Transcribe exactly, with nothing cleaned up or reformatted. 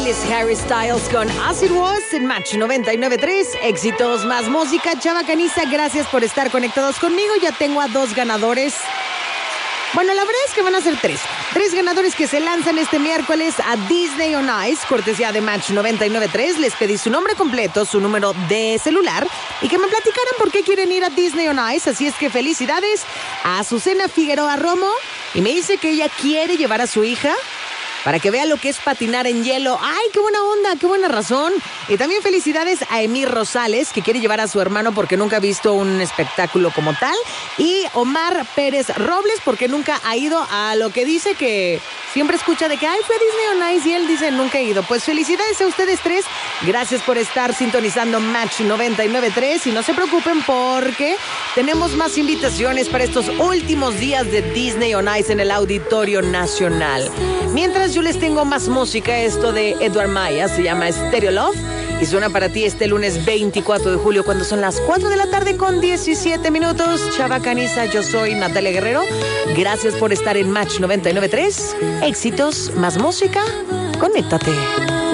es Harry Styles con As It Was en Match noventa y nueve punto tres. Éxitos más música. Chava Caniza, gracias por estar conectados conmigo. Ya tengo a dos ganadores. Bueno, la verdad es que van a ser tres. Tres ganadores que se lanzan este miércoles a Disney on Ice, cortesía de Match noventa y nueve punto tres. Les pedí su nombre completo, su número de celular y que me platicaran por qué quieren ir a Disney on Ice. Así es que felicidades a Azucena Figueroa Romo. Y me dice que ella quiere llevar a su hija para que vea lo que es patinar en hielo. ¡Ay, qué buena onda! ¡Qué buena razón! Y también felicidades a Emir Rosales, que quiere llevar a su hermano porque nunca ha visto un espectáculo como tal. Y Omar Pérez Robles, porque nunca ha ido a lo que dice que siempre escucha de que ¡ay, fue a Disney on Ice! Y él dice nunca he ido. Pues felicidades a ustedes tres. Gracias por estar sintonizando Match noventa y nueve punto tres. Y no se preocupen porque tenemos más invitaciones para estos últimos días de Disney on Ice en el Auditorio Nacional. Mientras yo les tengo más música, esto de Edward Maya se llama Stereo Love y suena para ti este lunes veinticuatro de julio cuando son las cuatro de la tarde con diecisiete minutos. Chava Caniza, yo soy Natalia Guerrero. Gracias por estar en Match noventa y nueve punto tres. Éxitos, más música, conéctate.